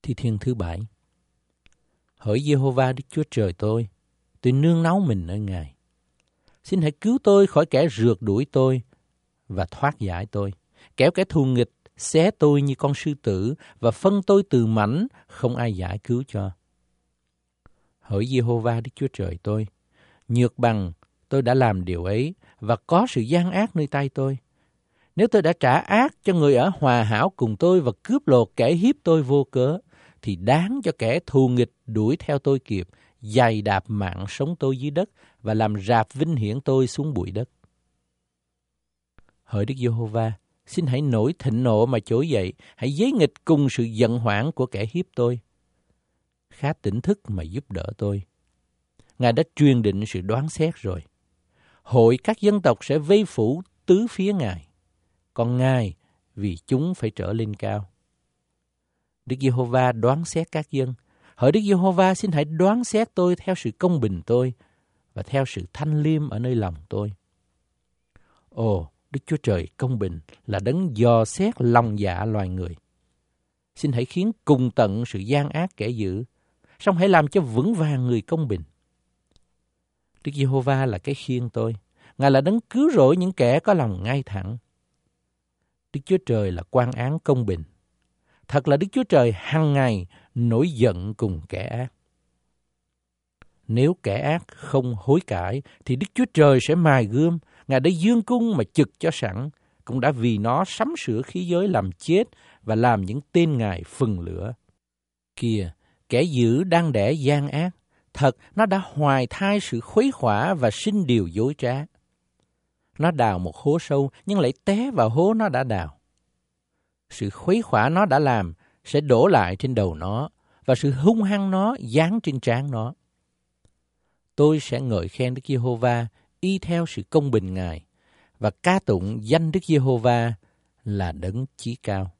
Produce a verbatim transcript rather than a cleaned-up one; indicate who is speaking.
Speaker 1: Thi thiên thứ bảy. Hỡi Giê-hô-va Đức Chúa Trời tôi, tôi nương náu mình ở Ngài. Xin hãy cứu tôi khỏi kẻ rượt đuổi tôi và thoát giải tôi. Kéo kẻ thù nghịch xé tôi như con sư tử và phân tôi từ mảnh, không ai giải cứu cho. Hỡi Giê-hô-va Đức Chúa Trời tôi, nhược bằng tôi đã làm điều ấy và có sự gian ác nơi tay tôi. Nếu tôi đã trả ác cho người ở hòa hảo cùng tôi và cướp lột kẻ hiếp tôi vô cớ, thì đáng cho kẻ thù nghịch đuổi theo tôi kịp, giày đạp mạng sống tôi dưới đất và làm rạp vinh hiển tôi xuống bụi đất. Hỡi Đức Giê-hô-va, xin hãy nổi thịnh nộ mà trỗi dậy, hãy giấy nghịch cùng sự giận hoảng của kẻ hiếp tôi. Khá tỉnh thức mà giúp đỡ tôi. Ngài đã truyền định sự đoán xét rồi. Hội các dân tộc sẽ vây phủ tứ phía Ngài, còn Ngài vì chúng phải trở lên cao. Đức Giê-hô-va đoán xét các dân. Hỡi Đức Giê-hô-va, xin hãy đoán xét tôi theo sự công bình tôi và theo sự thanh liêm ở nơi lòng tôi. Ồ, Đức Chúa Trời công bình là đấng dò xét lòng dạ loài người. Xin hãy khiến cùng tận sự gian ác kẻ dữ, song hãy làm cho vững vàng người công bình. Đức Giê-hô-va là cái khiên tôi, Ngài là đấng cứu rỗi những kẻ có lòng ngay thẳng. Đức Chúa Trời là quan án công bình. Thật là Đức Chúa Trời hằng ngày nổi giận cùng kẻ ác. Nếu kẻ ác không hối cải, thì Đức Chúa Trời sẽ mài gươm. Ngài đã dương cung mà chực cho sẵn, cũng đã vì nó sắm sửa khí giới làm chết và làm những tên Ngài phừng lửa. Kìa, kẻ dữ đang đẻ gian ác. Thật, nó đã hoài thai sự khuấy khỏa và sinh điều dối trá. Nó đào một hố sâu, nhưng lại té vào hố nó đã đào. Sự khuấy khỏa nó đã làm sẽ đổ lại trên đầu nó, và sự hung hăng nó giáng trên trán nó. Tôi sẽ ngợi khen Đức Giê-hô-va y theo sự công bình Ngài, và ca tụng danh Đức Giê-hô-va là đấng chí cao.